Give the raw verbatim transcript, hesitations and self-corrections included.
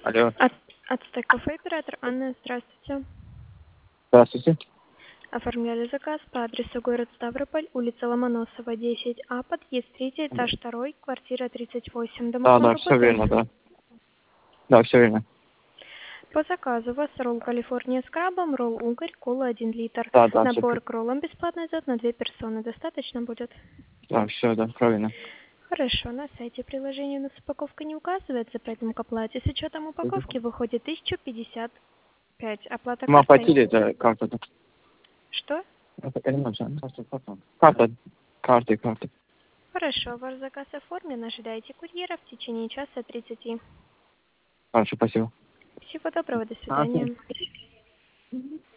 Алло. От, Ацтек кафе, оператор Анна, здравствуйте. Здравствуйте. Оформляли заказ по адресу город Ставрополь, улица Ломоносова, десять А, подъезд третий, этаж второй, квартира тридцать восемь. Да, Домофон да, все работает? верно, да. Да, все верно. По заказу у вас ролл Калифорния с крабом, ролл угорь, кола один литр. Да, да, все, Набор к роллам бесплатно идет на две персоны. Достаточно будет? да, все, да, правильно. Хорошо, на сайте приложения у нас упаковка не указывается, поэтому к оплате с учетом упаковки выходит тысяча пятьдесят пять. Оплата Мы картой? оплатили это карта. Что? Карта, карты, карты. Хорошо, ваш заказ оформлен, ожидайте курьера в течение часа тридцати. Хорошо, спасибо. Всего доброго, до А, свидания.